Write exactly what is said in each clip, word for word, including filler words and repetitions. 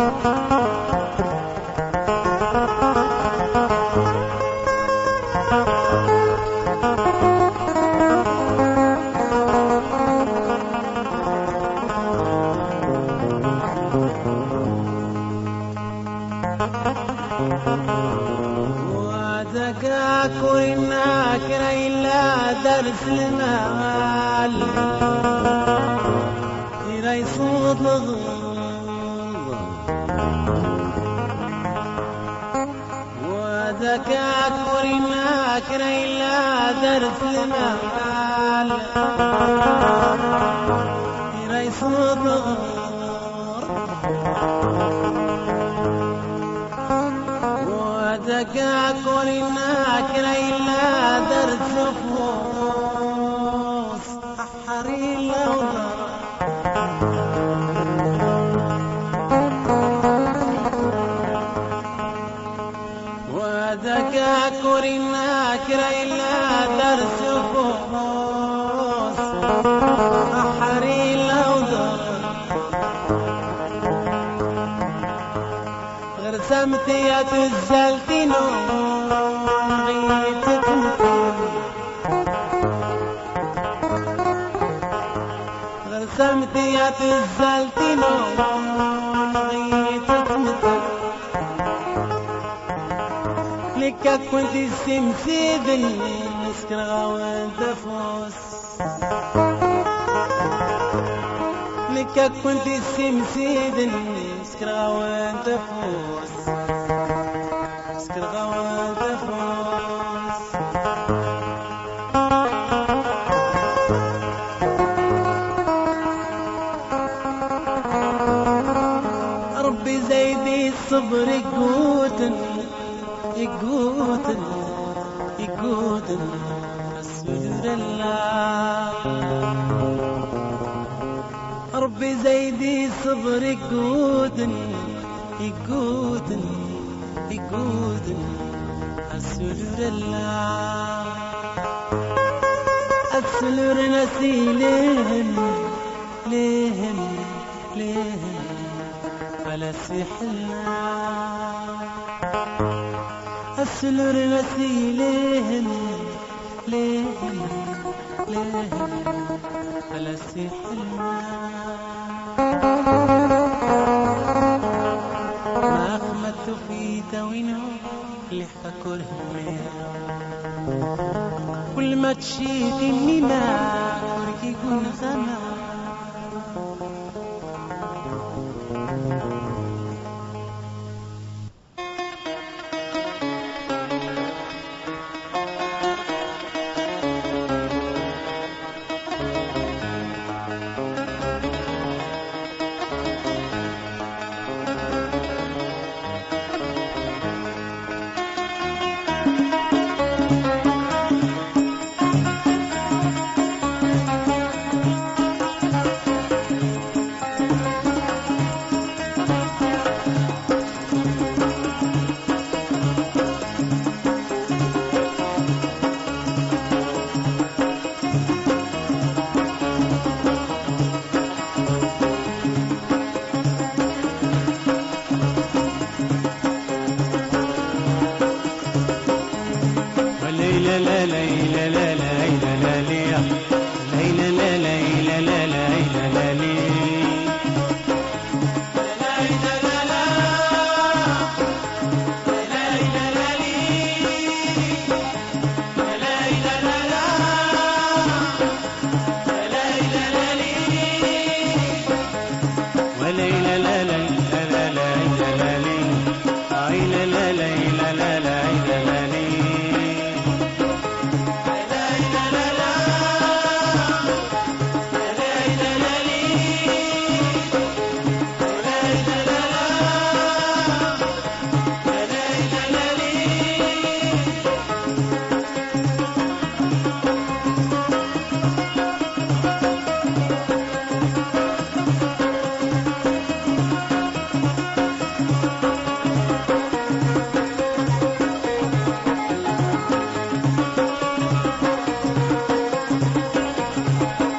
وذكاك وإنك إلا درس المال إلى صوت الغضب وذكاك وإنك إلا درس المال إلى صوت الغضب ذكاك ولناك إلا درس فوس أحري اللوضة وذكاك ولناك إلا درس فوس أحري اللوضة غرسمت يا تزلتين غيتك مثل غرسمت يا تزلتين غيتك مثل لك كنت السمسيد النسكر غوان تفوس لك كنت السمسيد النسكر غوان تفوس نسكر غوان تفوس ربي زيدي الصبر يقوتن يقوتن يقوتن السجود الله ربي زيدي الصبر يقوتن يقوتن يقوتن السجود الله السلور نسي لهم لهم لهم على سحلنا السلور نسي لهم لهم لهم على سحلنا ما أخمدت في توينه لحكرهم كل ما تشيت إني ما كوركي كن زمان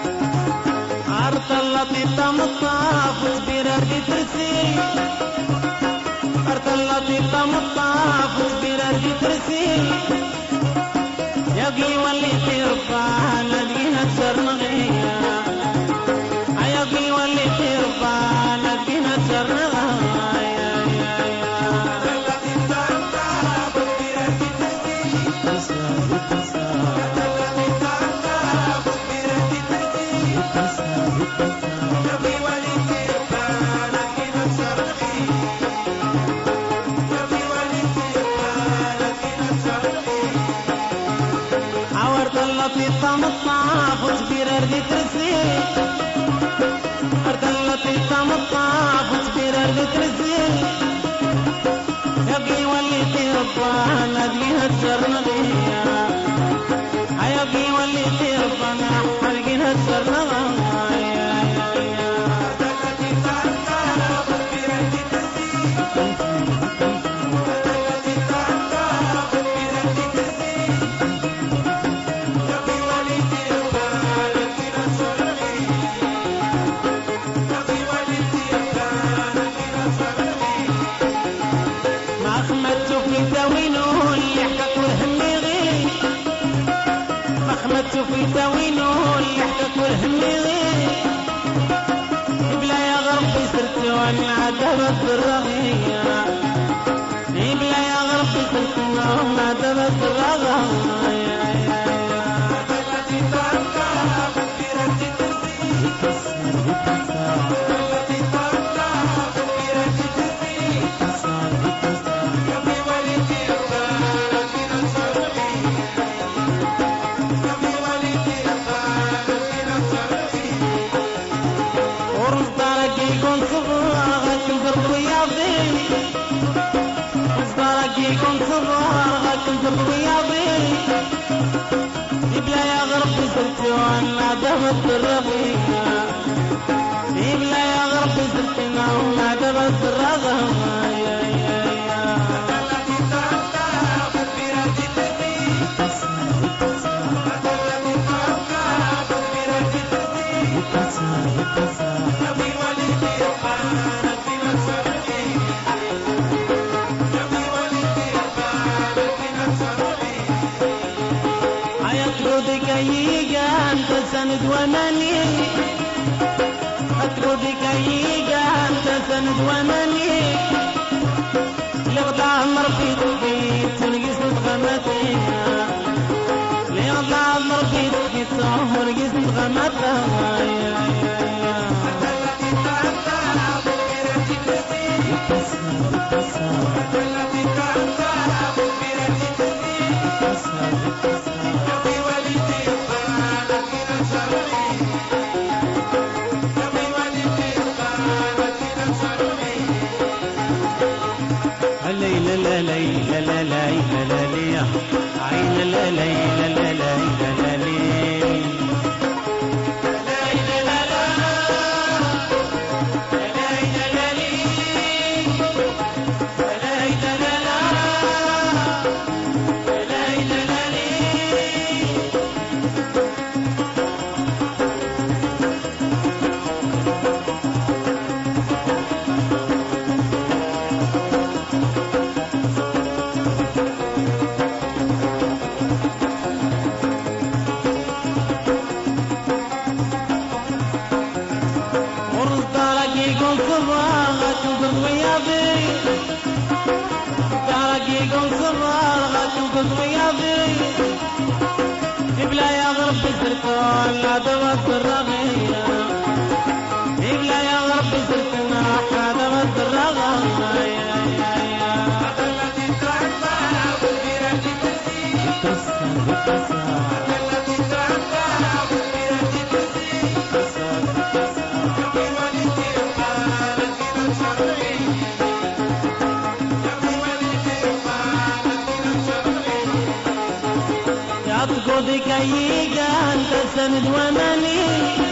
طلت الطم الطاف وسبيرة ترسي مطاف وكبيرة ترسي يقي واللي ترفع لدينا تسرغيا يقي واللي ترفع لدينا تسرغيا لطيفة مطاف وكبيرة ردي ترسي أرض لطيفة مطاف وكبيرة ردي ترسي يبقي واللي ترفع لديها تسرنغيا يبقي واللي ترفع لديها تسرنغيا في تاوينه اللي حكت والهميغي بلا يا غربي صرت وانا عذبت بالرغية بلا يا غربي صرت وانا عذبت بالرغية يكون صغار غاكم بالرياضي بلا يا غربي صرت وانا دبت الرغية بلا يا غربي صرت وانا دبت الرغية أنت سند ومني أترودك أيقا أنت سند ومني لغدا عمر في تحيط تنقص نتغمتها لغدا عمر في تحيط تنقص نتغمتها لا لا لا لا لا لا لا لا عين لا لا لا لا لا لا لا بلا يا غربي صرت وانا دبت الرغية بلا يا غربي صرت وانا دبت الرغية أترودك أيقا أنت سند ومني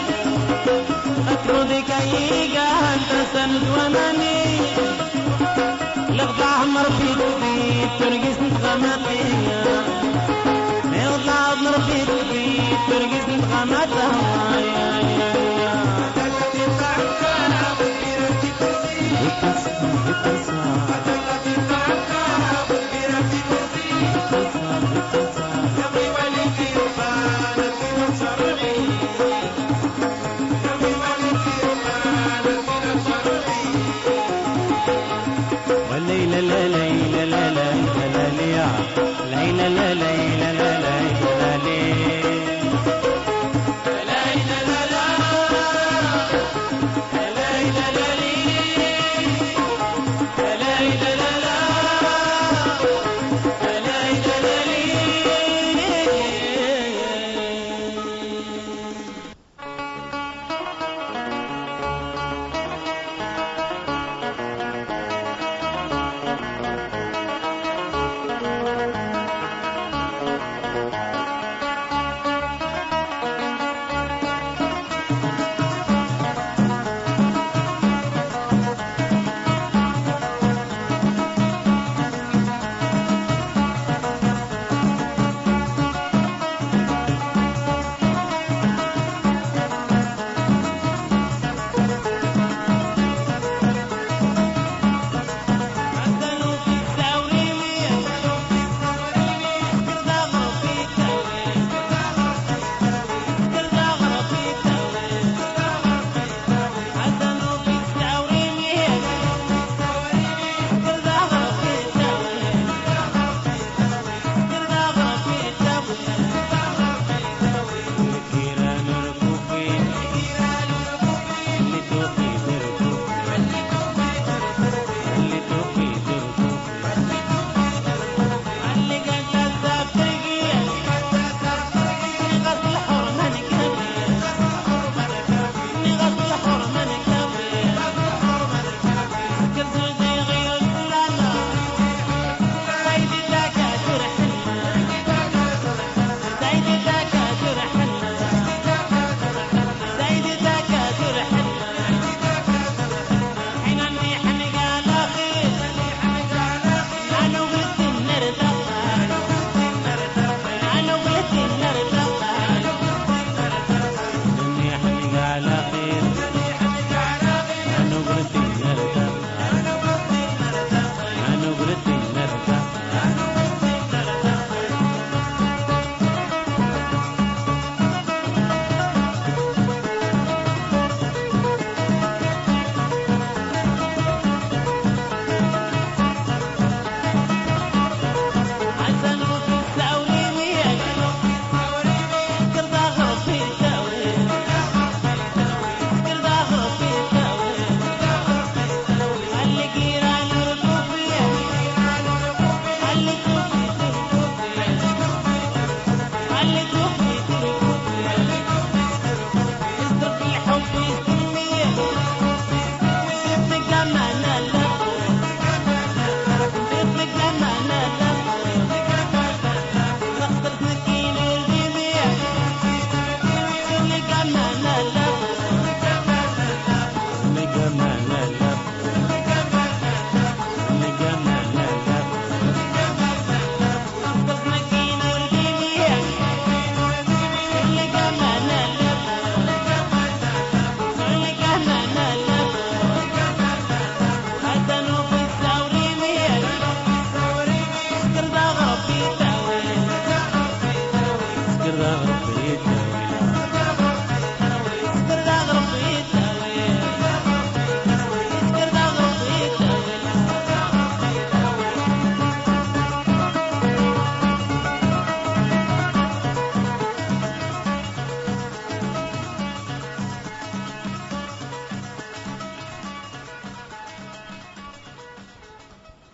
أترودك أيقا أنت سند ومني لغدا عمر في تحيط تنقص نتغمتها لغدا عمر في تحيط تنقص نتغمتها يا الرغبة